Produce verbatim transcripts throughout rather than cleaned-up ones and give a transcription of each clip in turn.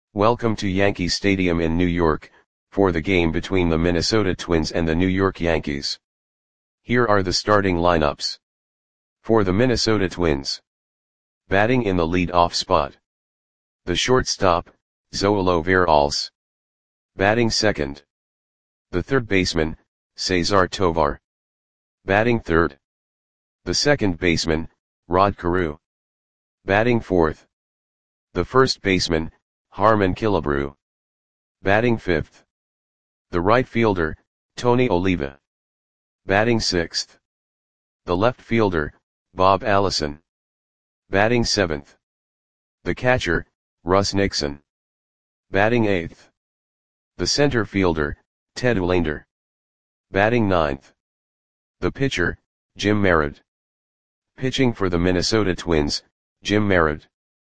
Welcome to Yankee Stadium in New York, for the game between the Minnesota Twins and the New York Yankees. Here are the starting lineups. For the Minnesota Twins. Batting in the lead-off spot. The shortstop, Zoilo Veralce. Batting second. The third baseman, Cesar Tovar. Batting third. The second baseman, Rod Carew. Batting fourth. The first baseman, Harmon Killebrew. Batting fifth. The right fielder, Tony Oliva. Batting sixth. The left fielder, Bob Allison. Batting seventh. The catcher, Russ Nixon. Batting eighth. The center fielder, Ted Wilander. Batting ninth. The pitcher, Jim Merritt. Pitching for the Minnesota Twins, Jim Merritt.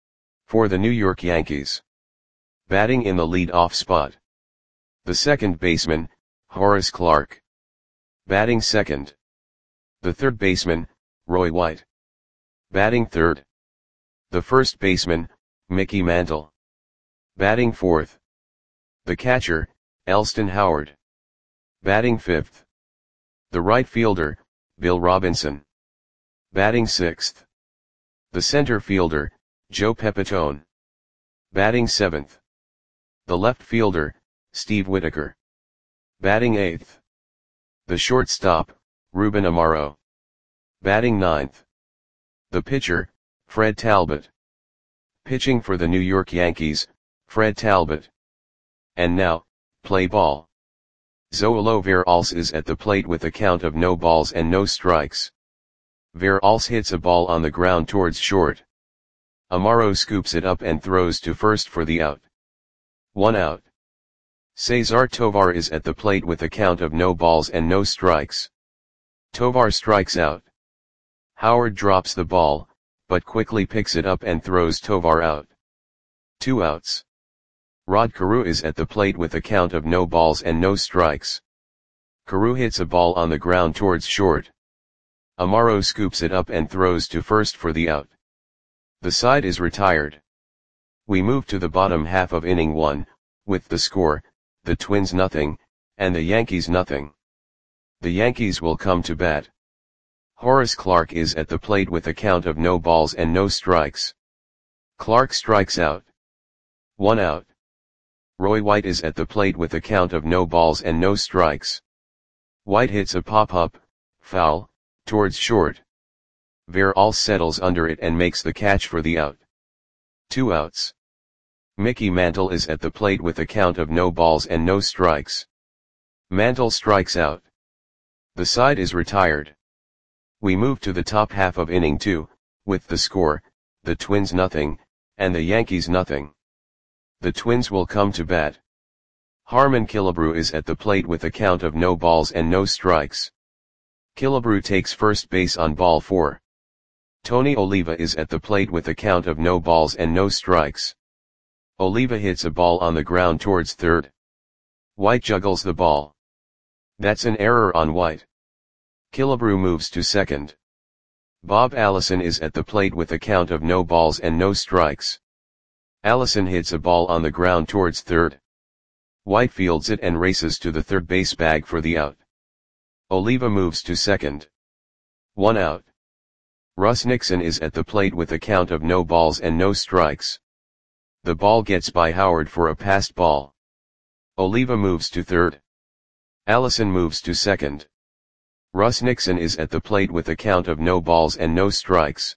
For the New York Yankees. Batting in the lead-off spot. The second baseman, Horace Clarke. Batting second. The third baseman, Roy White. Batting third. The first baseman, Mickey Mantle. Batting fourth. The catcher, Elston Howard. Batting fifth. The right fielder, Bill Robinson. Batting sixth. The center fielder, Joe Pepitone. Batting seventh. The left fielder, Steve Whitaker. Batting eighth. The shortstop, Ruben Amaro. Batting ninth. The pitcher, Fred Talbot. Pitching for the New York Yankees, Fred Talbot. And now, play ball. Zoilo Veralce is at the plate with a count of no balls and no strikes. Veralce hits a ball on the ground towards short. Amaro scoops it up and throws to first for the out. One out. Cesar Tovar is at the plate with a count of no balls and no strikes. Tovar strikes out. Howard drops the ball, but quickly picks it up and throws Tovar out. Two outs. Rod Carew is at the plate with a count of no balls and no strikes. Carew hits a ball on the ground towards short. Amaro scoops it up and throws to first for the out. The side is retired. We move to the bottom half of inning one, with the score, the Twins nothing, and the Yankees nothing. The Yankees will come to bat. Horace Clarke is at the plate with a count of no balls and no strikes. Clarke strikes out. One out. Roy White is at the plate with a count of no balls and no strikes. White hits a pop-up, foul, towards short. Veralce settles under it and makes the catch for the out. Two outs. Mickey Mantle is at the plate with a count of no balls and no strikes. Mantle strikes out. The side is retired. We move to the top half of inning two, with the score, the Twins nothing, and the Yankees nothing. The Twins will come to bat. Harmon Killebrew is at the plate with a count of no balls and no strikes. Killebrew takes first base on ball four. Tony Oliva is at the plate with a count of no balls and no strikes. Oliva hits a ball on the ground towards third. White juggles the ball. That's an error on White. Killebrew moves to second. Bob Allison is at the plate with a count of no balls and no strikes. Allison hits a ball on the ground towards third. White fields it and races to the third base bag for the out. Oliva moves to second. One out. Russ Nixon is at the plate with a count of no balls and no strikes. The ball gets by Howard for a passed ball. Oliva moves to third. Allison moves to second. Russ Nixon is at the plate with a count of no balls and no strikes.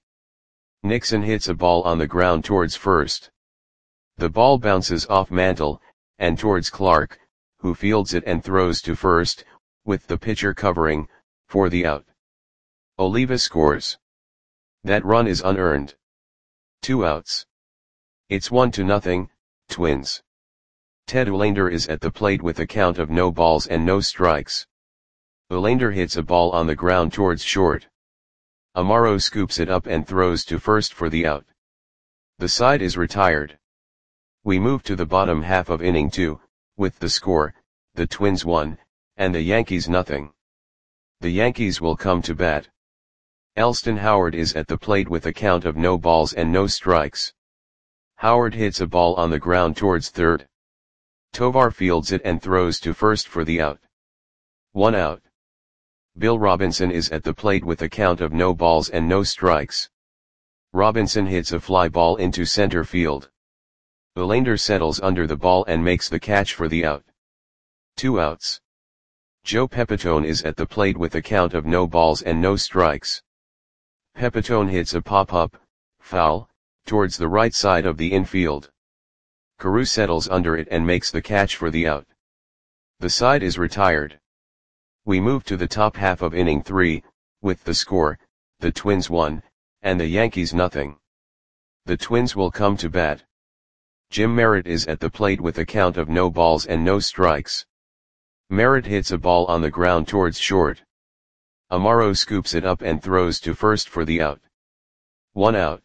Nixon hits a ball on the ground towards first. The ball bounces off Mantle, and towards Clarke, who fields it and throws to first, with the pitcher covering, for the out. Oliva scores. That run is unearned. Two outs. It's one to nothing, Twins. Ted Wilander is at the plate with a count of no balls and no strikes. Wilander hits a ball on the ground towards short. Amaro scoops it up and throws to first for the out. The side is retired. We move to the bottom half of inning two, with the score, the Twins one, and the Yankees nothing. The Yankees will come to bat. Elston Howard is at the plate with a count of no balls and no strikes. Howard hits a ball on the ground towards third. Tovar fields it and throws to first for the out. One out. Bill Robinson is at the plate with a count of no balls and no strikes. Robinson hits a fly ball into center field. Olander settles under the ball and makes the catch for the out. Two outs. Joe Pepitone is at the plate with a count of no balls and no strikes. Pepitone hits a pop-up, foul, towards the right side of the infield. Carew settles under it and makes the catch for the out. The side is retired. We move to the top half of inning three, with the score, the Twins one, and the Yankees nothing. The Twins will come to bat. Jim Merritt is at the plate with a count of no balls and no strikes. Merritt hits a ball on the ground towards short. Amaro scoops it up and throws to first for the out. One out.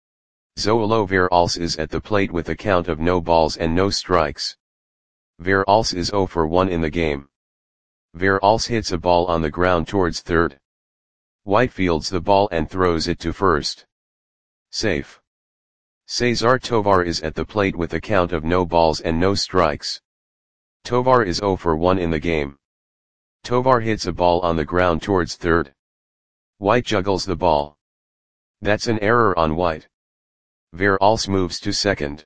Zoilo Veralce is at the plate with a count of no balls and no strikes. Veralce is zero for one in the game. Veralce hits a ball on the ground towards third. White fields the ball and throws it to first. Safe. Cesar Tovar is at the plate with a count of no balls and no strikes. Tovar is zero for one in the game. Tovar hits a ball on the ground towards third. White juggles the ball. That's an error on White. Veralce moves to second.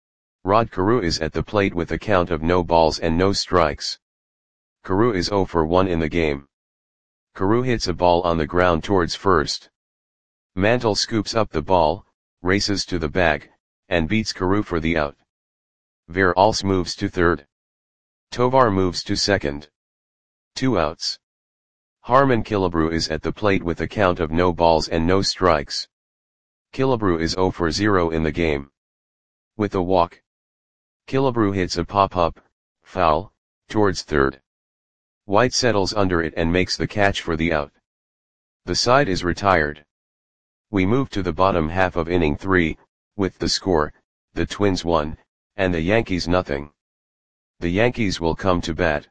Rod Carew is at the plate with a count of no balls and no strikes. Carew is zero for one in the game. Carew hits a ball on the ground towards first. Mantle scoops up the ball, races to the bag, and beats Carew for the out. Veralce moves to third. Tovar moves to second. Two outs. Harmon Killebrew is at the plate with a count of no balls and no strikes. Killebrew is zero for zero in the game. With a walk. Killebrew hits a pop-up, foul, towards third. White settles under it and makes the catch for the out. The side is retired. We move to the bottom half of inning three, with the score, the Twins one, and the Yankees nothing. The Yankees will come to bat.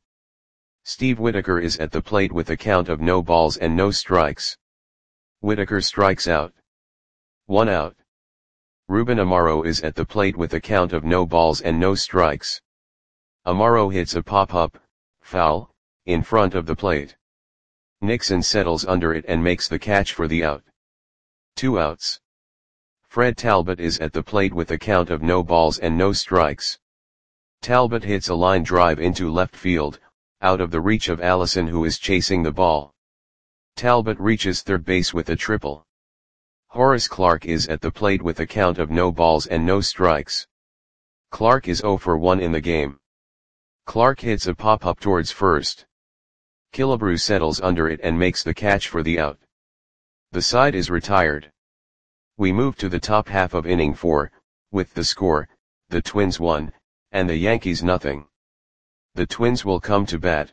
Steve Whitaker is at the plate with a count of no balls and no strikes. Whitaker strikes out. One out. Ruben Amaro is at the plate with a count of no balls and no strikes. Amaro hits a pop-up, foul, in front of the plate. Nixon settles under it and makes the catch for the out. Two outs. Fred Talbot is at the plate with a count of no balls and no strikes. Talbot hits a line drive into left field, out of the reach of Allison, who is chasing the ball. Talbot reaches third base with a triple. Horace Clarke is at the plate with a count of no balls and no strikes. Clarke is zero for one in the game. Clarke hits a pop-up towards first. Killebrew settles under it and makes the catch for the out. The side is retired. We move to the top half of inning four, with the score, the Twins one, and the Yankees nothing. The Twins will come to bat.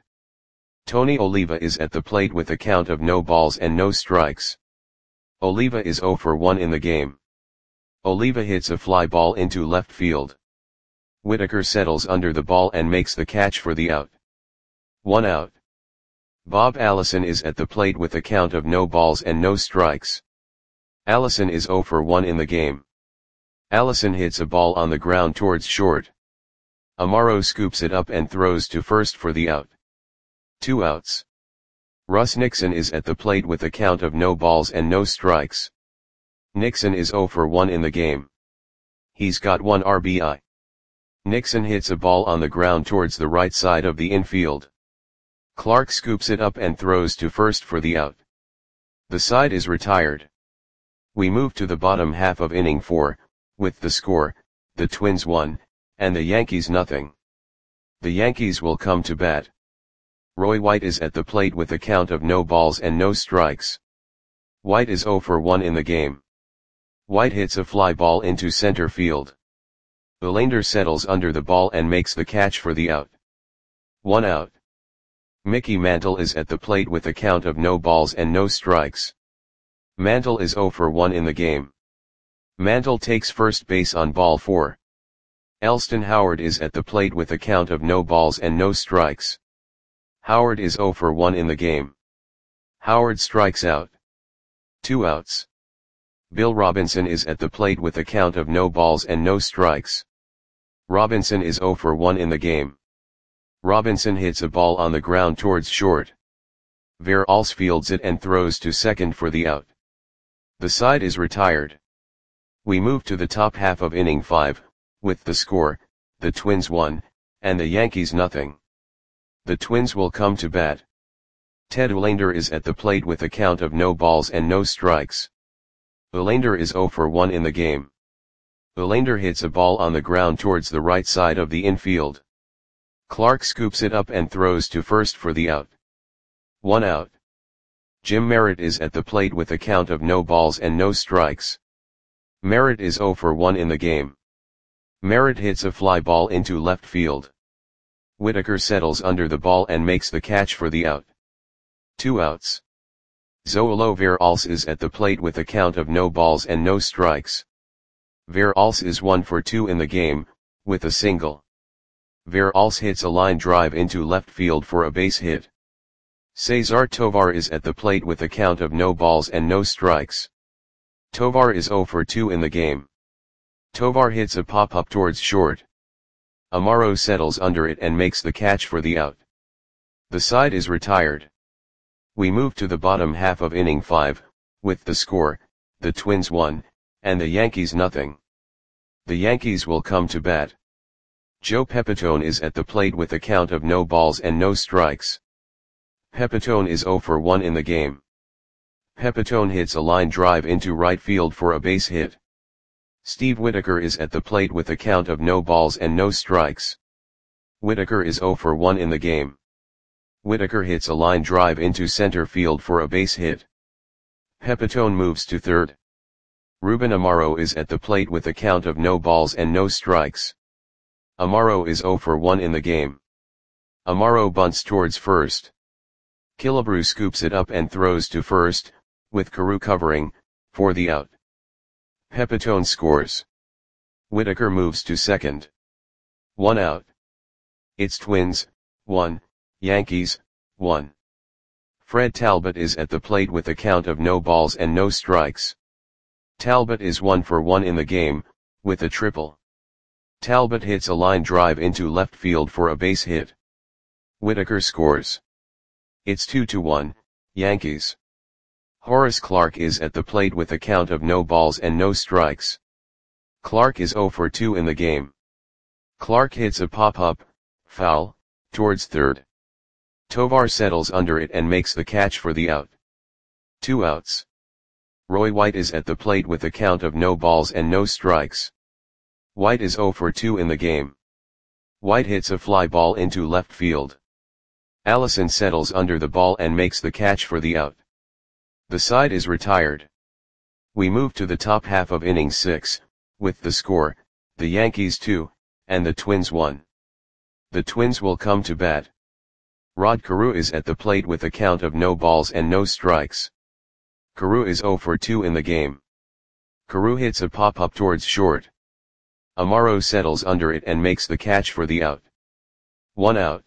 Tony Oliva is at the plate with a count of no balls and no strikes. Oliva is zero for one in the game. Oliva hits a fly ball into left field. Whitaker settles under the ball and makes the catch for the out. One out. Bob Allison is at the plate with a count of no balls and no strikes. Allison is zero for one in the game. Allison hits a ball on the ground towards short. Amaro scoops it up and throws to first for the out. Two outs. Russ Nixon is at the plate with a count of no balls and no strikes. Nixon is zero for one in the game. He's got one R B I. Nixon hits a ball on the ground towards the right side of the infield. Clarke scoops it up and throws to first for the out. The side is retired. We move to the bottom half of inning four, with the score, the Twins one, and the Yankees nothing. The Yankees will come to bat. Roy White is at the plate with a count of no balls and no strikes. White is zero for one in the game. White hits a fly ball into center field. Olander settles under the ball and makes the catch for the out. One out. Mickey Mantle is at the plate with a count of no balls and no strikes. Mantle is zero for one in the game. Mantle takes first base on ball four. Elston Howard is at the plate with a count of no balls and no strikes. Howard is zero for one in the game. Howard strikes out. Two outs. Bill Robinson is at the plate with a count of no balls and no strikes. Robinson is zero for one in the game. Robinson hits a ball on the ground towards short. Veralls fields it and throws to second for the out. The side is retired. We move to the top half of inning five, with the score, the Twins one, and the Yankees nothing. The Twins will come to bat. Ted Uhlaender is at the plate with a count of no balls and no strikes. Uhlaender is zero for one in the game. Uhlaender hits a ball on the ground towards the right side of the infield. Clark scoops it up and throws to first for the out. One out. Jim Merritt is at the plate with a count of no balls and no strikes. Merritt is zero for one in the game. Merritt hits a fly ball into left field. Whitaker settles under the ball and makes the catch for the out. Two outs. Zoilo Veralls is at the plate with a count of no balls and no strikes. Veralls is one for two in the game, with a single. Veralls hits a line drive into left field for a base hit. Cesar Tovar is at the plate with a count of no balls and no strikes. Tovar is zero for two in the game. Tovar hits a pop-up towards short. Amaro settles under it and makes the catch for the out. The side is retired. We move to the bottom half of inning five, with the score, the Twins one, and the Yankees nothing. The Yankees will come to bat. Joe Pepitone is at the plate with a count of no balls and no strikes. Pepitone is zero for one in the game. Pepitone hits a line drive into right field for a base hit. Steve Whitaker is at the plate with a count of no balls and no strikes. Whitaker is zero for one in the game. Whitaker hits a line drive into center field for a base hit. Pepitone moves to third. Ruben Amaro is at the plate with a count of no balls and no strikes. Amaro is zero for one in the game. Amaro bunts towards first. Killebrew scoops it up and throws to first, with Carew covering, for the out. Pepitone scores. Whitaker moves to second. One out. It's Twins, one, Yankees, one. Fred Talbot is at the plate with a count of no balls and no strikes. Talbot is one for one in the game, with a triple. Talbot hits a line drive into left field for a base hit. Whitaker scores. It's two to one, Yankees. Horace Clarke is at the plate with a count of no balls and no strikes. Clarke is zero for two in the game. Clarke hits a pop-up, foul, towards third. Tovar settles under it and makes the catch for the out. Two outs. Roy White is at the plate with a count of no balls and no strikes. White is zero for two in the game. White hits a fly ball into left field. Allison settles under the ball and makes the catch for the out. The side is retired. We move to the top half of inning six, with the score, the Yankees two, and the Twins one. The Twins will come to bat. Rod Carew is at the plate with a count of no balls and no strikes. Carew is zero for two in the game. Carew hits a pop-up towards short. Amaro settles under it and makes the catch for the out. One out.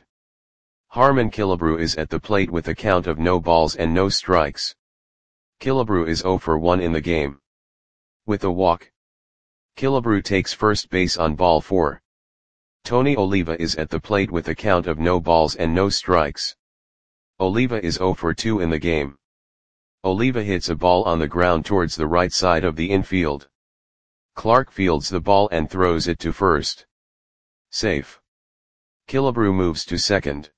Harmon Killebrew is at the plate with a count of no balls and no strikes. Killebrew is zero for one in the game. With a walk. Killebrew takes first base on ball four. Tony Oliva is at the plate with a count of no balls and no strikes. Oliva is zero for two in the game. Oliva hits a ball on the ground towards the right side of the infield. Clarke fields the ball and throws it to first. Safe. Killebrew moves to second.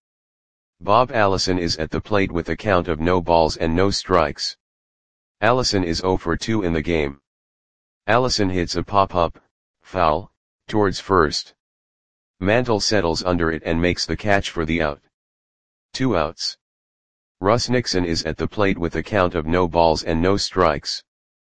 Bob Allison is at the plate with a count of no balls and no strikes. Allison is zero for two in the game. Allison hits a pop-up, foul, towards first. Mantle settles under it and makes the catch for the out. Two outs. Russ Nixon is at the plate with a count of no balls and no strikes.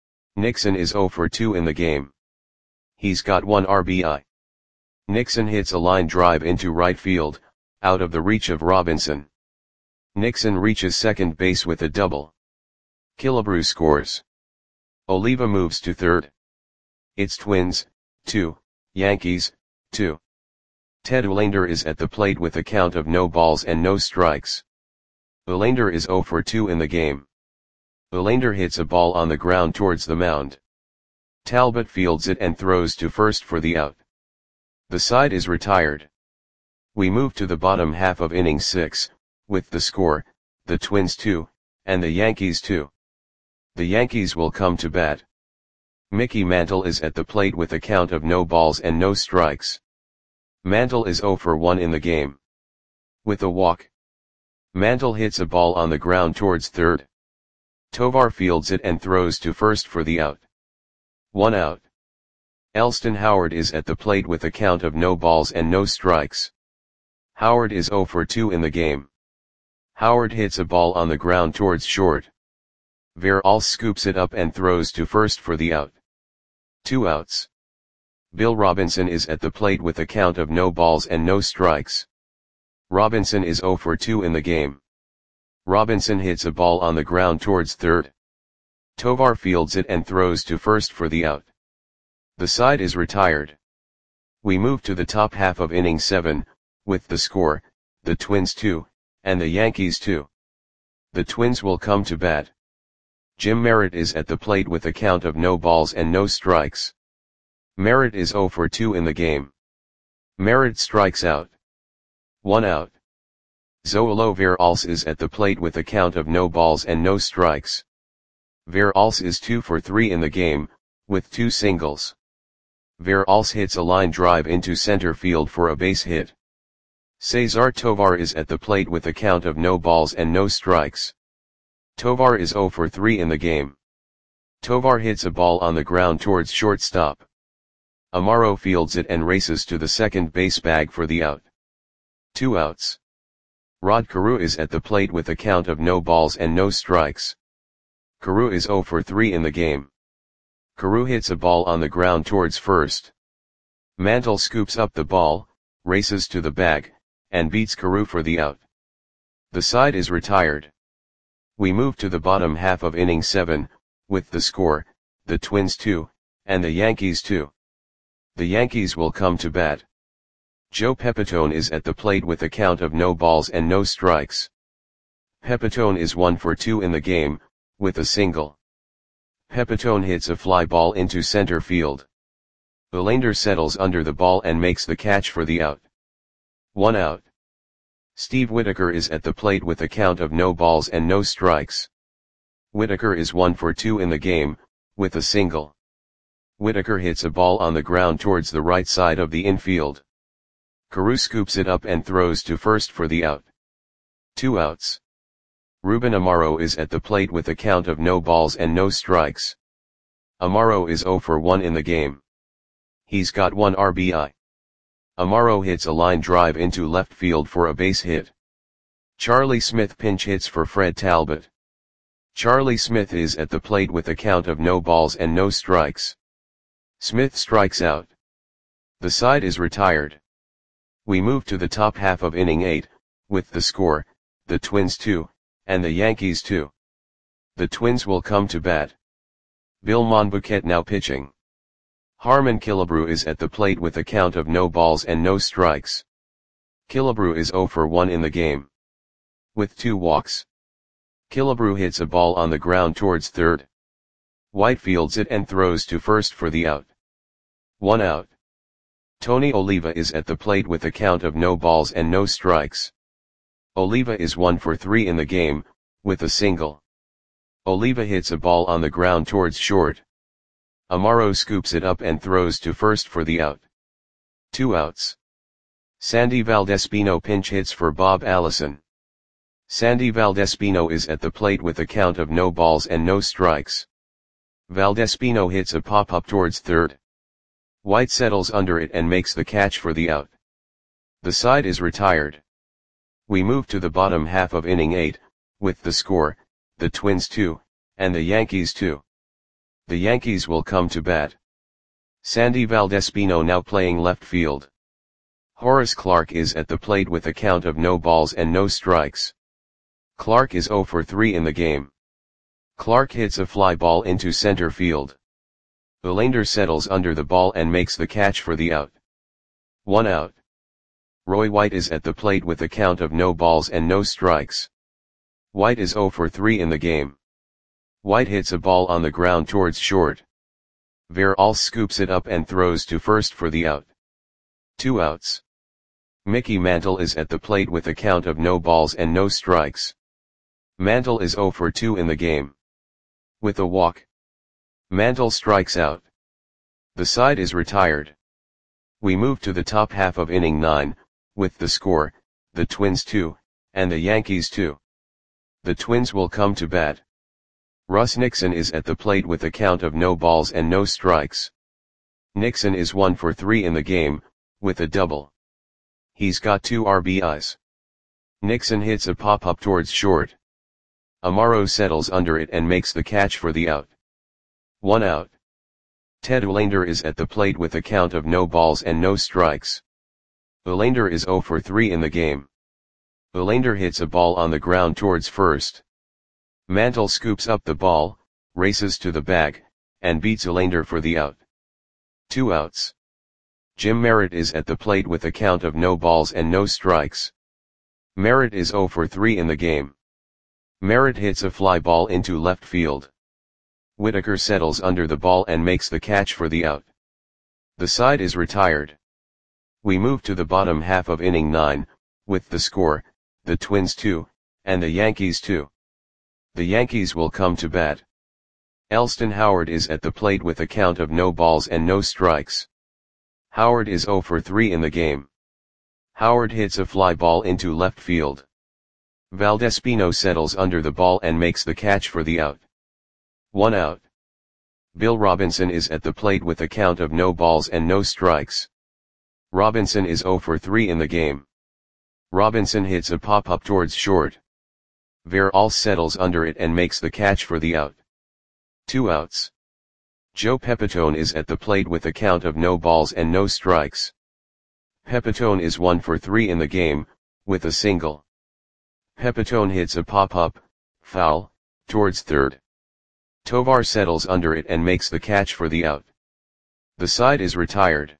Nixon is zero for two in the game. He's got one R B I. Nixon hits a line drive into right field, out of the reach of Robinson. Nixon reaches second base with a double. Killebrew scores. Oliva moves to third. It's Twins, two, Yankees, two. Ted Uhlaender is at the plate with a count of no balls and no strikes. Uhlaender is zero for two in the game. Uhlaender hits a ball on the ground towards the mound. Talbot fields it and throws to first for the out. The side is retired. We move to the bottom half of inning six, with the score, the Twins two, and the Yankees two. The Yankees will come to bat. Mickey Mantle is at the plate with a count of no balls and no strikes. Mantle is oh for one in the game. With a walk. Mantle hits a ball on the ground towards third. Tovar fields it and throws to first for the out. One out. Elston Howard is at the plate with a count of no balls and no strikes. Howard is oh for two in the game. Howard hits a ball on the ground towards short. Veralls scoops it up and throws to first for the out. Two outs. Bill Robinson is at the plate with a count of no balls and no strikes. Robinson is oh for two in the game. Robinson hits a ball on the ground towards third. Tovar fields it and throws to first for the out. The side is retired. We move to the top half of inning seven, with the score, the Twins two, and the Yankees two. The Twins will come to bat. Jim Merritt is at the plate with a count of no balls and no strikes. Merritt is oh for two in the game. Merritt strikes out. One out. Zoilo Veralls is at the plate with a count of no balls and no strikes. Veralls is two for three in the game, with two singles. Veralls hits a line drive into center field for a base hit. Cesar Tovar is at the plate with a count of no balls and no strikes. Tovar is oh for three in the game. Tovar hits a ball on the ground towards shortstop. Amaro fields it and races to the second base bag for the out. Two outs. Rod Carew is at the plate with a count of no balls and no strikes. Carew is oh for three in the game. Carew hits a ball on the ground towards first. Mantle scoops up the ball, races to the bag, and beats Carew for the out. The side is retired. We move to the bottom half of inning seven, with the score, the Twins two, and the Yankees two. The Yankees will come to bat. Joe Pepitone is at the plate with a count of no balls and no strikes. Pepitone is one for two in the game, with a single. Pepitone hits a fly ball into center field. Verlander settles under the ball and makes the catch for the out. One out. Steve Whitaker is at the plate with a count of no balls and no strikes. Whitaker is one for two in the game, with a single. Whitaker hits a ball on the ground towards the right side of the infield. Carew scoops it up and throws to first for the out. Two outs. Ruben Amaro is at the plate with a count of no balls and no strikes. Amaro is oh for one in the game. He's got one R B I. Amaro hits a line drive into left field for a base hit. Charlie Smith pinch hits for Fred Talbot. Charlie Smith is at the plate with a count of no balls and no strikes. Smith strikes out. The side is retired. We move to the top half of inning eight, with the score, the Twins two, and the Yankees two. The Twins will come to bat. Bill Monbouquet now pitching. Harmon Killebrew is at the plate with a count of no balls and no strikes. Killebrew is oh for one in the game. With two walks. Killebrew hits a ball on the ground towards third. White fields it and throws to first for the out. One out. Tony Oliva is at the plate with a count of no balls and no strikes. Oliva is one for three in the game, with a single. Oliva hits a ball on the ground towards short. Amaro scoops it up and throws to first for the out. Two outs. Sandy Valdespino pinch hits for Bob Allison. Sandy Valdespino is at the plate with a count of no balls and no strikes. Valdespino hits a pop-up towards third. White settles under it and makes the catch for the out. The side is retired. We move to the bottom half of inning eight, with the score, the Twins two, and the Yankees two. The Yankees will come to bat. Sandy Valdespino now playing left field. Horace Clarke is at the plate with a count of no balls and no strikes. Clarke is oh for three in the game. Clarke hits a fly ball into center field. Verlander settles under the ball and makes the catch for the out. One out. Roy White is at the plate with a count of no balls and no strikes. White is oh for three in the game. White hits a ball on the ground towards short. Veralce scoops it up and throws to first for the out. Two outs. Mickey Mantle is at the plate with a count of no balls and no strikes. Mantle is oh for two in the game. With a walk, Mantle strikes out. The side is retired. We move to the top half of inning nine, with the score, the Twins two, and the Yankees two. The Twins will come to bat. Russ Nixon is at the plate with a count of no balls and no strikes. Nixon is one for three in the game, with a double. He's got two R B Is. Nixon hits a pop-up towards short. Amaro settles under it and makes the catch for the out. One out. Ted Uhlaender is at the plate with a count of no balls and no strikes. Uhlaender is oh for three in the game. Uhlaender hits a ball on the ground towards first. Mantle scoops up the ball, races to the bag, and beats Uhlaender for the out. Two outs. Jim Merritt is at the plate with a count of no balls and no strikes. Merritt is oh for three in the game. Merritt hits a fly ball into left field. Whitaker settles under the ball and makes the catch for the out. The side is retired. We move to the bottom half of inning nine, with the score, the Twins two, and the Yankees two. The Yankees will come to bat. Elston Howard is at the plate with a count of no balls and no strikes. Howard is oh for three in the game. Howard hits a fly ball into left field. Valdespino settles under the ball and makes the catch for the out. One out. Bill Robinson is at the plate with a count of no balls and no strikes. Robinson is oh for three in the game. Robinson hits a pop-up towards short. Veralce settles under it and makes the catch for the out. Two outs. Joe Pepitone is at the plate with a count of no balls and no strikes. Pepitone is one for three in the game, with a single. Pepitone hits a pop-up, foul, towards third. Tovar settles under it and makes the catch for the out. The side is retired.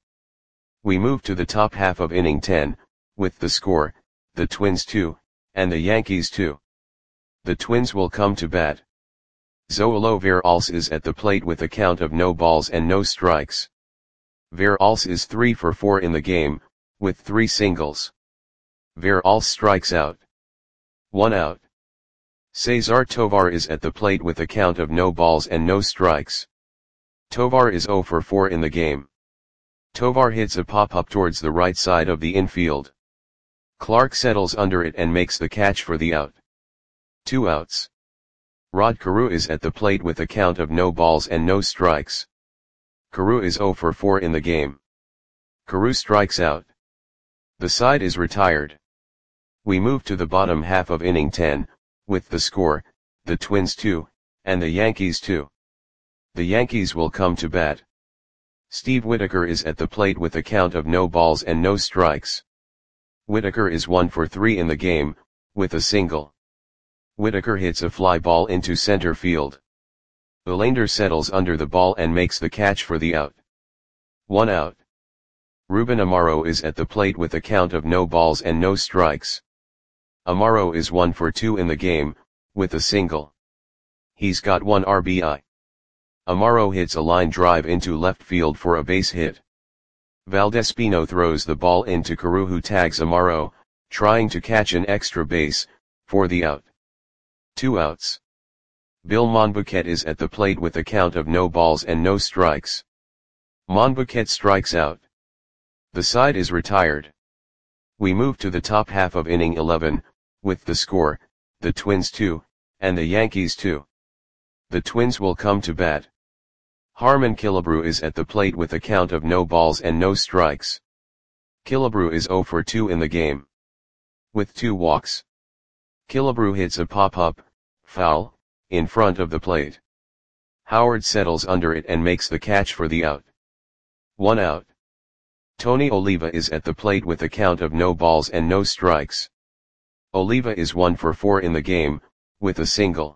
We move to the top half of inning ten, with the score, the Twins two, and the Yankees two. The Twins will come to bat. Zoilo Veralce is at the plate with a count of no balls and no strikes. Veralce is three for four in the game, with three singles. Veralce strikes out. One out. Cesar Tovar is at the plate with a count of no balls and no strikes. Tovar is oh for four in the game. Tovar hits a pop-up towards the right side of the infield. Clark settles under it and makes the catch for the out. Two outs. Rod Carew is at the plate with a count of no balls and no strikes. Carew is oh for four in the game. Carew strikes out. The side is retired. We move to the bottom half of inning ten, with the score, the Twins two, and the Yankees two. The Yankees will come to bat. Steve Whitaker is at the plate with a count of no balls and no strikes. Whitaker is one for three in the game, with a single. Whitaker hits a fly ball into center field. Uhlaender settles under the ball and makes the catch for the out. One out. Ruben Amaro is at the plate with a count of no balls and no strikes. Amaro is one for two in the game, with a single. He's got one R B I. Amaro hits a line drive into left field for a base hit. Valdespino throws the ball into Carew, who tags Amaro, trying to catch an extra base, for the out. Two outs. Bill Monbouquet is at the plate with a count of no balls and no strikes. Monbouquet strikes out. The side is retired. We move to the top half of inning eleven, with the score, the Twins two, and the Yankees two. The Twins will come to bat. Harmon Killebrew is at the plate with a count of no balls and no strikes. Killebrew is oh for two in the game. With two walks. Killebrew hits a pop-up, foul, in front of the plate. Howard settles under it and makes the catch for the out. One out. Tony Oliva is at the plate with a count of no balls and no strikes. Oliva is one for four in the game, with a single.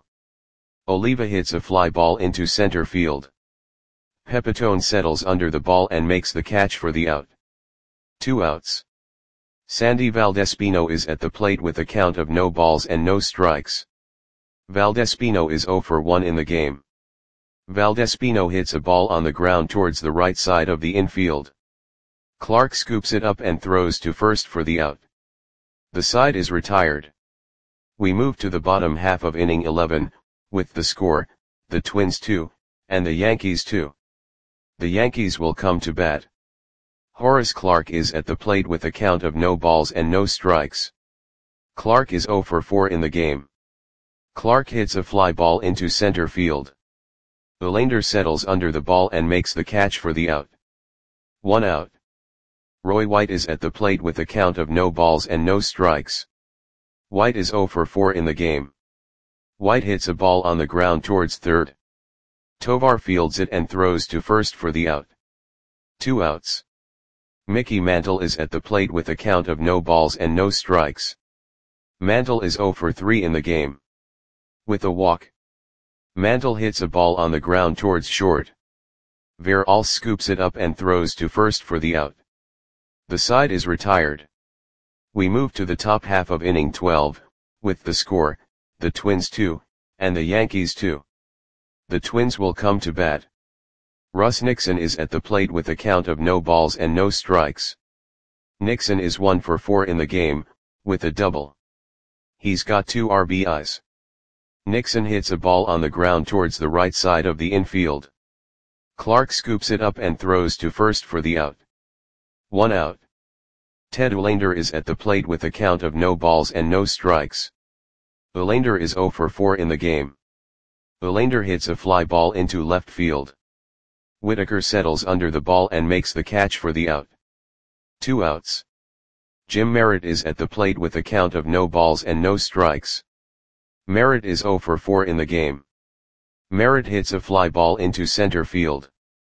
Oliva hits a fly ball into center field. Pepitone settles under the ball and makes the catch for the out. Two outs. Sandy Valdespino is at the plate with a count of no balls and no strikes. Valdespino is oh for one in the game. Valdespino hits a ball on the ground towards the right side of the infield. Clark scoops it up and throws to first for the out. The side is retired. We move to the bottom half of inning eleven, with the score, the Twins two, and the Yankees two. The Yankees will come to bat. Horace Clarke is at the plate with a count of no balls and no strikes. Clarke is oh for four in the game. Clarke hits a fly ball into center field. Olander settles under the ball and makes the catch for the out. One out. Roy White is at the plate with a count of no balls and no strikes. White is oh for four in the game. White hits a ball on the ground towards third. Tovar fields it and throws to first for the out. Two outs. Mickey Mantle is at the plate with a count of no balls and no strikes. Mantle is oh for three in the game. With a walk. Mantle hits a ball on the ground towards short. Veralce scoops it up and throws to first for the out. The side is retired. We move to the top half of inning twelve, with the score, the Twins two, and the Yankees two. The Twins will come to bat. Russ Nixon is at the plate with a count of no balls and no strikes. Nixon is one for four in the game, with a double. He's got two R B Is. Nixon hits a ball on the ground towards the right side of the infield. Clarke scoops it up and throws to first for the out. One out. Ted Olander is at the plate with a count of no balls and no strikes. Olander is oh for four in the game. Olander hits a fly ball into left field. Whitaker settles under the ball and makes the catch for the out. Two outs. Jim Merritt is at the plate with a count of no balls and no strikes. Merritt is oh for four in the game. Merritt hits a fly ball into center field.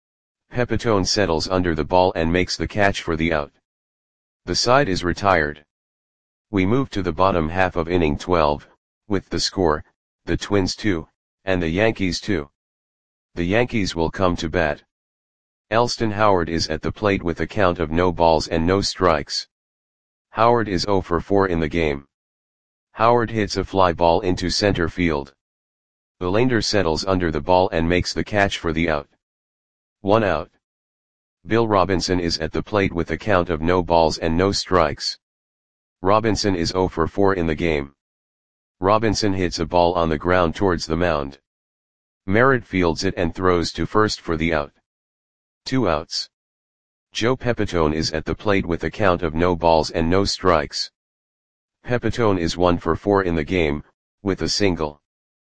Pepitone settles under the ball and makes the catch for the out. The side is retired. We move to the bottom half of inning twelve, with the score, the Twins two, and the Yankees two. The Yankees will come to bat. Elston Howard is at the plate with a count of no balls and no strikes. Howard is oh for four in the game. Howard hits a fly ball into center field. Olander settles under the ball and makes the catch for the out. One out. Bill Robinson is at the plate with a count of no balls and no strikes. Robinson is oh for four in the game. Robinson hits a ball on the ground towards the mound. Merritt fields it and throws to first for the out. Two outs. Joe Pepitone is at the plate with a count of no balls and no strikes. Pepitone is one for four in the game, with a single.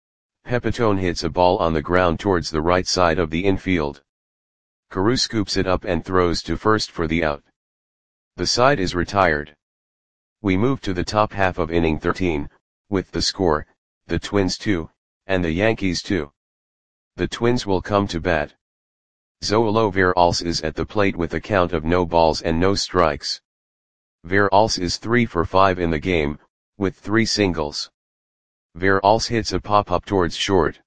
Pepitone hits a ball on the ground towards the right side of the infield. Carew scoops it up and throws to first for the out. The side is retired. We move to the top half of inning thirteen, with the score, the Twins two, and the Yankees two. The Twins will come to bat. Zoilo Veralce is at the plate with a count of no balls and no strikes. Veralce is three for five in the game, with three singles. Veralce hits a pop-up towards short.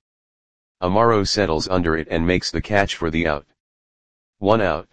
Amaro settles under it and makes the catch for the out. One out.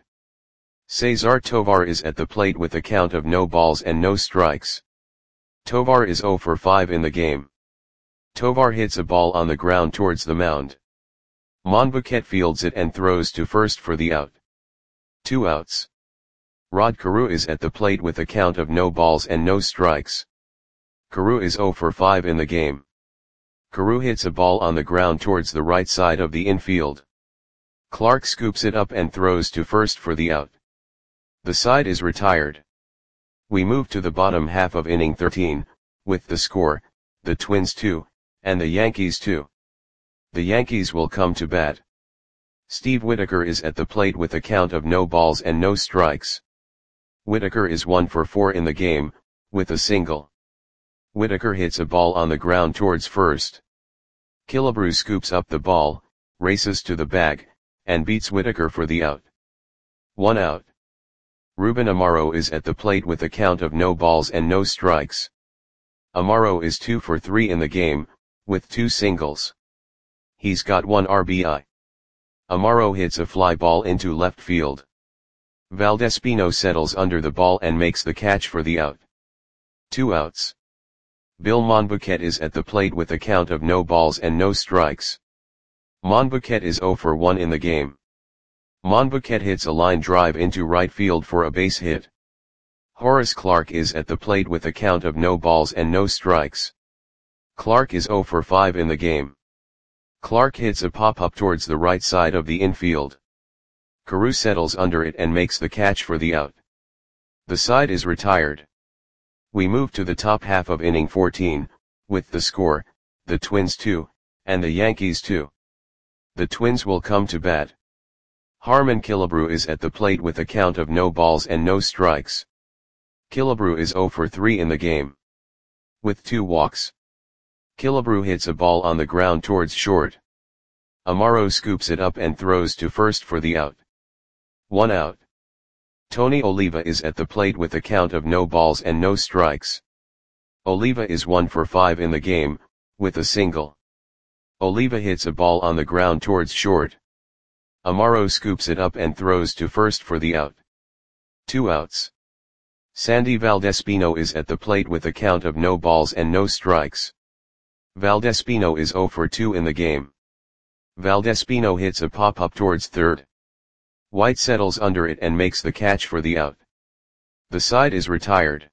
Cesar Tovar is at the plate with a count of no balls and no strikes. Tovar is oh for five in the game. Tovar hits a ball on the ground towards the mound. Monbouquet fields it and throws to first for the out. Two outs. Rod Carew is at the plate with a count of no balls and no strikes. Carew is oh for five in the game. Carew hits a ball on the ground towards the right side of the infield. Clarke scoops it up and throws to first for the out. The side is retired. We move to the bottom half of inning thirteen, with the score, the Twins two, and the Yankees two. The Yankees will come to bat. Steve Whitaker is at the plate with a count of no balls and no strikes. Whitaker is one for four in the game, with a single. Whitaker hits a ball on the ground towards first. Killebrew scoops up the ball, races to the bag, and beats Whitaker for the out. One out. Ruben Amaro is at the plate with a count of no balls and no strikes. Amaro is two for three in the game, with two singles. He's got one R B I. Amaro hits a fly ball into left field. Valdespino settles under the ball and makes the catch for the out. Two outs. Bill Monbouquet is at the plate with a count of no balls and no strikes. Monbouquet is zero for one in the game. Monbouquet hits a line drive into right field for a base hit. Horace Clarke is at the plate with a count of no balls and no strikes. Clarke is zero for five in the game. Clarke hits a pop-up towards the right side of the infield. Carew settles under it and makes the catch for the out. The side is retired. We move to the top half of inning fourteen, with the score, the Twins two, and the Yankees two. The Twins will come to bat. Harmon Killebrew is at the plate with a count of no balls and no strikes. Killebrew is zero for three in the game. With two walks. Killebrew hits a ball on the ground towards short. Amaro scoops it up and throws to first for the out. One out. Tony Oliva is at the plate with a count of no balls and no strikes. Oliva is one for five in the game, with a single. Oliva hits a ball on the ground towards short. Amaro scoops it up and throws to first for the out. Two outs. Sandy Valdespino is at the plate with a count of no balls and no strikes. Valdespino is zero for two in the game. Valdespino hits a pop-up towards third. White settles under it and makes the catch for the out. The side is retired.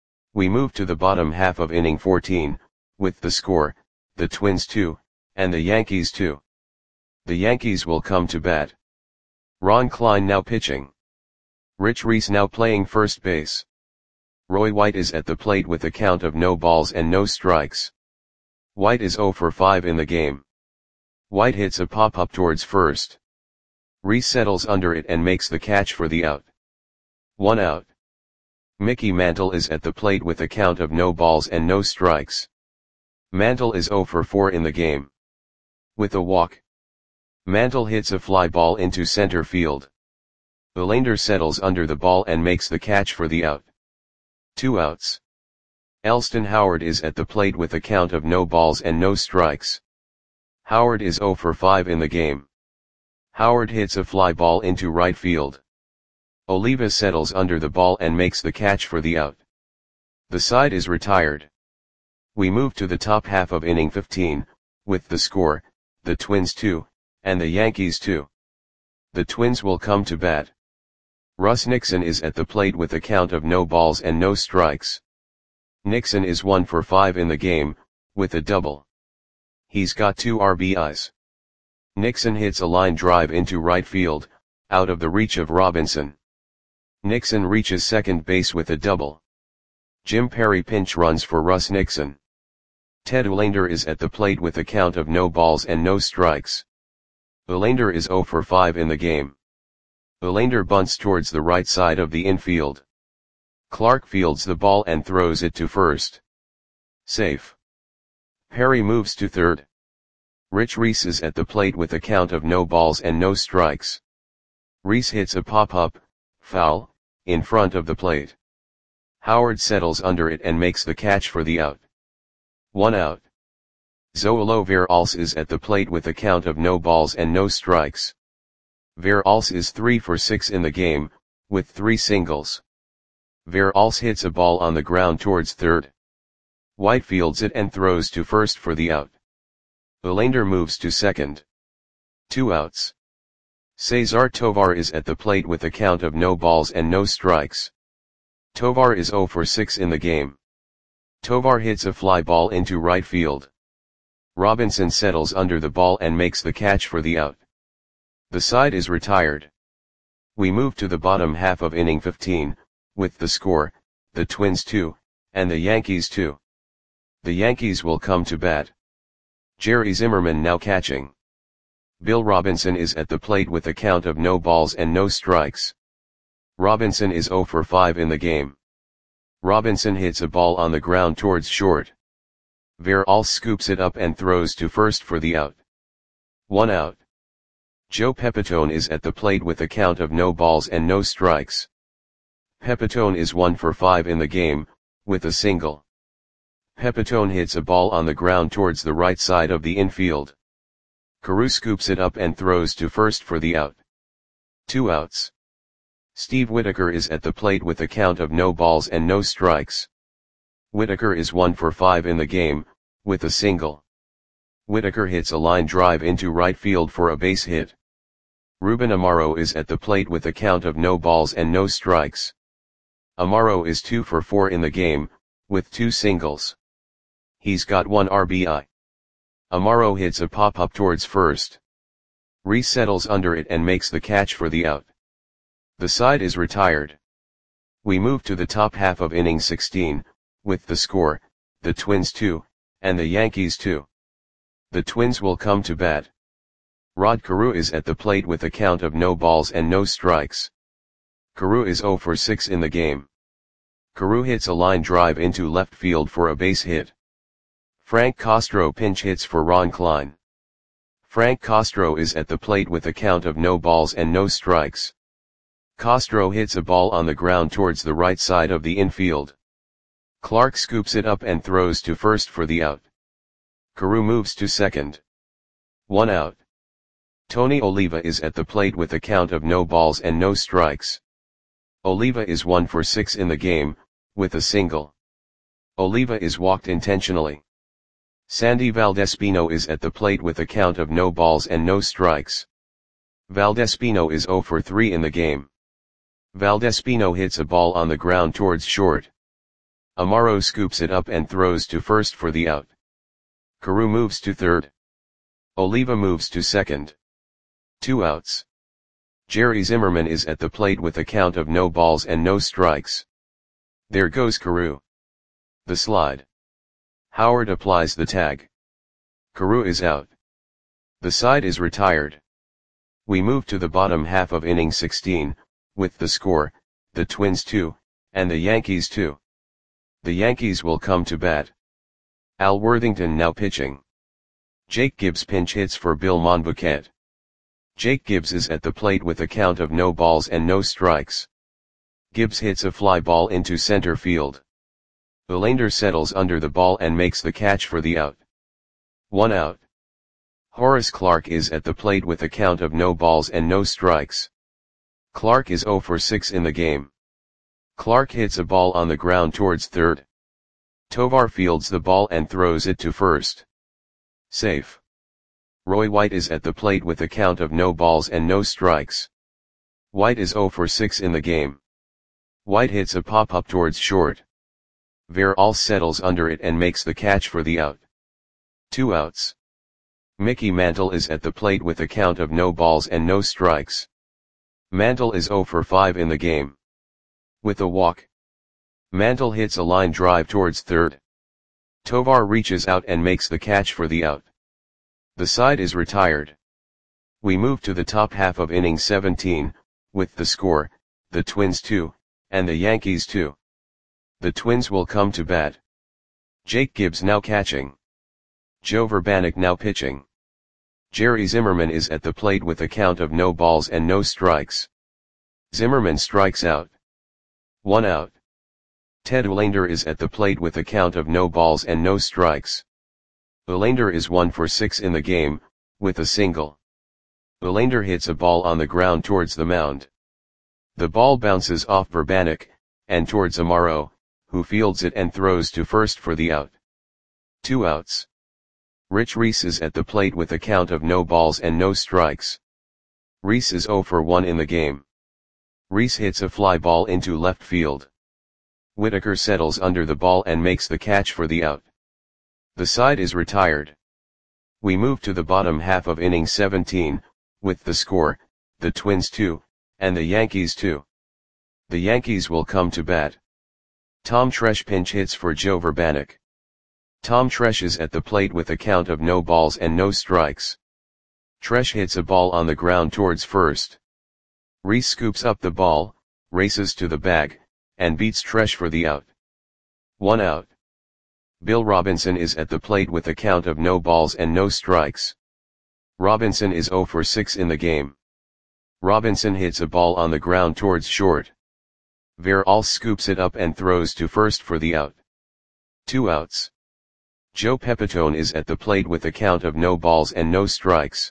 We move to the bottom half of inning fourteen, with the score, the Twins two, and the Yankees two. The Yankees will come to bat. Ron Klein now pitching. Rich Reese now playing first base. Roy White is at the plate with a count of no balls and no strikes. White is zero for five in the game. White hits a pop-up towards first. Reese settles under it and makes the catch for the out. One out. Mickey Mantle is at the plate with a count of no balls and no strikes. Mantle is zero for four in the game. With a walk. Mantle hits a fly ball into center field. Belander settles under the ball and makes the catch for the out. Two outs. Elston Howard is at the plate with a count of no balls and no strikes. Howard is zero for five in the game. Howard hits a fly ball into right field. Oliva settles under the ball and makes the catch for the out. The side is retired. We move to the top half of inning fifteen, with the score, the Twins two, and the Yankees two. The Twins will come to bat. Russ Nixon is at the plate with a count of no balls and no strikes. Nixon is one for five in the game, with a double. He's got two R B Is. Nixon hits a line drive into right field, out of the reach of Robinson. Nixon reaches second base with a double. Jim Perry pinch runs for Russ Nixon. Ted Uhlaender is at the plate with a count of no balls and no strikes. Uhlaender is zero for five in the game. Uhlaender bunts towards the right side of the infield. Clarke fields the ball and throws it to first. Safe. Perry moves to third. Rich Reese is at the plate with a count of no balls and no strikes. Reese hits a pop-up, foul, in front of the plate. Howard settles under it and makes the catch for the out. One out. Zoilo Veralce is at the plate with a count of no balls and no strikes. Veralce is three for six in the game, with three singles. Veralce hits a ball on the ground towards third. White fields it and throws to first for the out. Uhlaender moves to second. Two outs. Cesar Tovar is at the plate with a count of no balls and no strikes. Tovar is zero for six in the game. Tovar hits a fly ball into right field. Robinson settles under the ball and makes the catch for the out. The side is retired. We move to the bottom half of inning fifteen, with the score, the Twins two, and the Yankees two. The Yankees will come to bat. Jerry Zimmerman now catching. Bill Robinson is at the plate with a count of no balls and no strikes. Robinson is zero for five in the game. Robinson hits a ball on the ground towards short. Veralce scoops it up and throws to first for the out. One out. Joe Pepitone is at the plate with a count of no balls and no strikes. Pepitone is one for five in the game, with a single. Pepitone hits a ball on the ground towards the right side of the infield. Carew scoops it up and throws to first for the out. Two outs. Steve Whitaker is at the plate with a count of no balls and no strikes. Whitaker is one for five in the game, with a single. Whitaker hits a line drive into right field for a base hit. Ruben Amaro is at the plate with a count of no balls and no strikes. Amaro is two for four in the game, with two singles. He's got one R B I. Amaro hits a pop-up towards first. Rhys settles under it and makes the catch for the out. The side is retired. We move to the top half of inning sixteen, with the score, the Twins two, and the Yankees two. The Twins will come to bat. Rod Carew is at the plate with a count of no balls and no strikes. Carew is zero for six in the game. Carew hits a line drive into left field for a base hit. Frank Castro pinch hits for Ron Klein. Frank Castro is at the plate with a count of no balls and no strikes. Castro hits a ball on the ground towards the right side of the infield. Clark scoops it up and throws to first for the out. Carew moves to second. One out. Tony Oliva is at the plate with a count of no balls and no strikes. Oliva is one for six in the game, with a single. Oliva is walked intentionally. Sandy Valdespino is at the plate with a count of no balls and no strikes. Valdespino is zero for three in the game. Valdespino hits a ball on the ground towards short. Amaro scoops it up and throws to first for the out. Carew moves to third. Oliva moves to second. Two outs. Jerry Zimmerman is at the plate with a count of no balls and no strikes. There goes Carew. The slide. Howard applies the tag. Carew is out. The side is retired. We move to the bottom half of inning sixteen, with the score, the Twins two, and the Yankees two. The Yankees will come to bat. Al Worthington now pitching. Jake Gibbs pinch hits for Bill Monbouquet. Jake Gibbs is at the plate with a count of no balls and no strikes. Gibbs hits a fly ball into center field. Belander settles under the ball and makes the catch for the out. One out. Horace Clarke is at the plate with a count of no balls and no strikes. Clarke is zero for six in the game. Clarke hits a ball on the ground towards third. Tovar fields the ball and throws it to first. Safe. Roy White is at the plate with a count of no balls and no strikes. White is zero for six in the game. White hits a pop-up towards short. Verall settles under it and makes the catch for the out. Two outs. Mickey Mantle is at the plate with a count of no balls and no strikes. Mantle is zero for five in the game. With a walk. Mantle hits a line drive towards third. Tovar reaches out and makes the catch for the out. The side is retired. We move to the top half of inning seventeen, with the score, the Twins two, and the Yankees two. The Twins will come to bat. Jake Gibbs now catching. Joe Vrbanek now pitching. Jerry Zimmerman is at the plate with a count of no balls and no strikes. Zimmerman strikes out. One out. Ted Uhlaender is at the plate with a count of no balls and no strikes. Uhlaender is one for six in the game, with a single. Uhlaender hits a ball on the ground towards the mound. The ball bounces off Vrbanek, and towards Amaro, who fields it and throws to first for the out. Two outs. Rich Rhys is at the plate with a count of no balls and no strikes. Rhys is zero for one in the game. Rhys hits a fly ball into left field. Whitaker settles under the ball and makes the catch for the out. The side is retired. We move to the bottom half of inning seventeen, with the score, the Twins two, and the Yankees two. The Yankees will come to bat. Tom Tresh pinch hits for Joe Vrbanek. Tom Tresh is at the plate with a count of no balls and no strikes. Tresh hits a ball on the ground towards first. Rhys scoops up the ball, races to the bag, and beats Tresh for the out. One out. Bill Robinson is at the plate with a count of no balls and no strikes. Robinson is zero for six in the game. Robinson hits a ball on the ground towards short. Verall scoops it up and throws to first for the out. Two outs. Joe Pepitone is at the plate with a count of no balls and no strikes.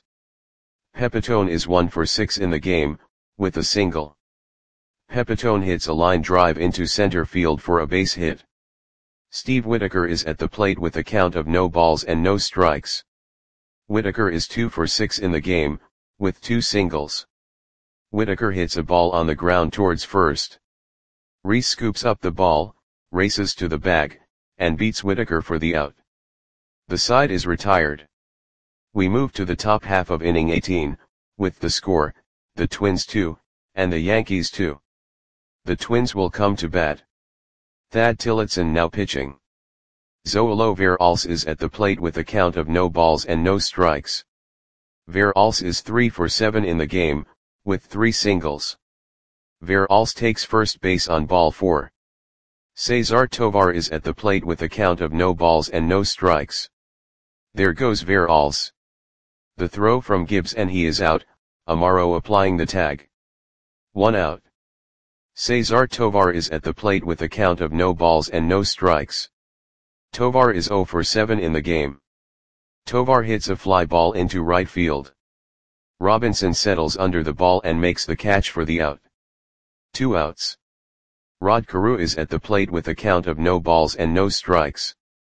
Pepitone is one for six in the game, with a single. Pepitone hits a line drive into center field for a base hit. Steve Whitaker is at the plate with a count of no balls and no strikes. Whitaker is two for six in the game, with two singles. Whitaker hits a ball on the ground towards first. Reese scoops up the ball, races to the bag, and beats Whitaker for the out. The side is retired. We move to the top half of inning eighteen, with the score, the Twins two, and the Yankees two. The Twins will come to bat. Thad Tillotson now pitching. Zoilo Veralce is at the plate with a count of no balls and no strikes. Veralce is three for seven in the game, with three singles. Veralce takes first base on ball four. Cesar Tovar is at the plate with a count of no balls and no strikes. There goes Veralce. The throw from Gibbs and he is out, Amaro applying the tag. One out. Cesar Tovar is at the plate with a count of no balls and no strikes. Tovar is zero for seven in the game. Tovar hits a fly ball into right field. Robinson settles under the ball and makes the catch for the out. Two outs. Rod Carew is at the plate with a count of no balls and no strikes.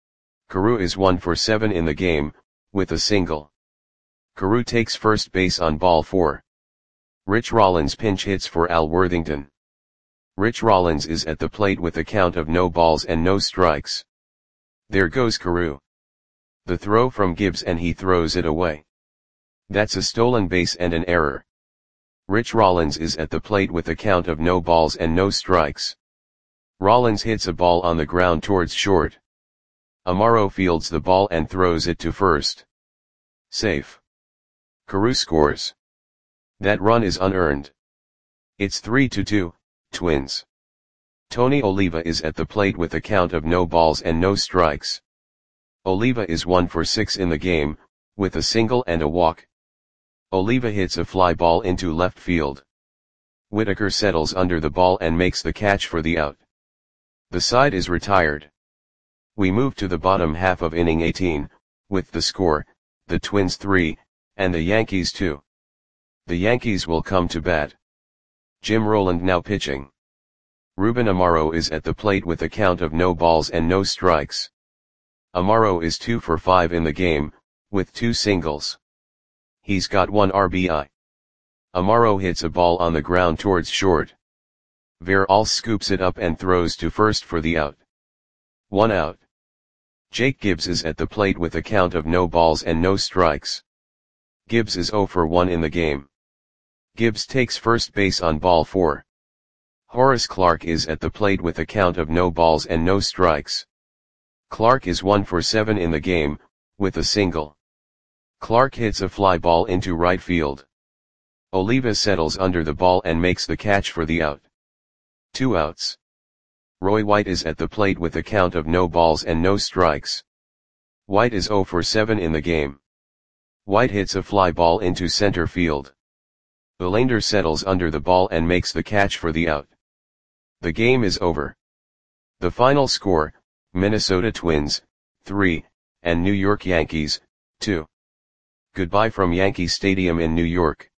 Carew is one for seven in the game, with a single. Carew takes first base on ball four. Rich Rollins pinch hits for Al Worthington. Rich Rollins is at the plate with a count of no balls and no strikes. There goes Carew. The throw from Gibbs and he throws it away. That's a stolen base and an error. Rich Rollins is at the plate with a count of no balls and no strikes. Rollins hits a ball on the ground towards short. Amaro fields the ball and throws it to first. Safe. Carew scores. That run is unearned. It's three to two, Twins. Tony Oliva is at the plate with a count of no balls and no strikes. Oliva is one for six in the game, with a single and a walk. Oliva hits a fly ball into left field. Whitaker settles under the ball and makes the catch for the out. The side is retired. We move to the bottom half of inning eighteen, with the score, the Twins three, and the Yankees two. The Yankees will come to bat. Jim Rowland now pitching. Ruben Amaro is at the plate with a count of no balls and no strikes. Amaro is two for five in the game, with two singles. He's got one R B I. Amaro hits a ball on the ground towards short. Veralce scoops it up and throws to first for the out. One out. Jake Gibbs is at the plate with a count of no balls and no strikes. Gibbs is zero for one in the game. Gibbs takes first base on ball four. Horace Clarke is at the plate with a count of no balls and no strikes. Clarke is one for seven in the game, with a single. Clarke hits a fly ball into right field. Oliva settles under the ball and makes the catch for the out. Two outs. Roy White is at the plate with a count of no balls and no strikes. White is zero for seven in the game. White hits a fly ball into center field. Verlander settles under the ball and makes the catch for the out. The game is over. The final score, Minnesota Twins, three, and New York Yankees, two. Goodbye from Yankee Stadium in New York.